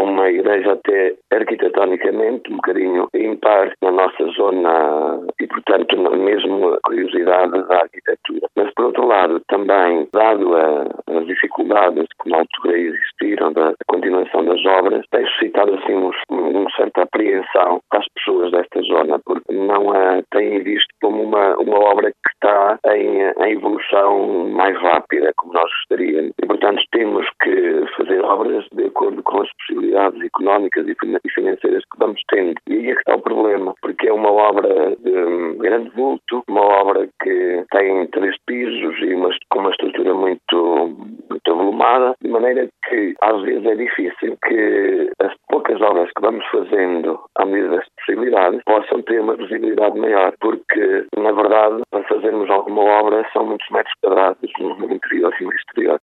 uma igreja até arquitetonicamente um bocadinho impar na nossa zona e, portanto, mesmo a curiosidade da arquitetura. Mas, por outro lado, também, dado as dificuldades que na altura existiram da continuação das obras, tem suscitado assim uma certa apreensão às pessoas desta zona, porque não a têm visto como uma obra que está em evolução mais rápida, como nós gostaríamos. E, portanto, temos que fazer obras de acordo com as possibilidades económicas e financeiras que vamos tendo. E aí é que está o problema, porque é uma obra de grande vulto, uma obra que tem 3 pisos e com uma estrutura muito avolumada, de maneira que às vezes é difícil que as poucas obras que vamos fazendo à medida das possibilidades possam ter uma visibilidade maior, porque na verdade para fazermos alguma obra são muitos metros quadrados no interior e no exterior.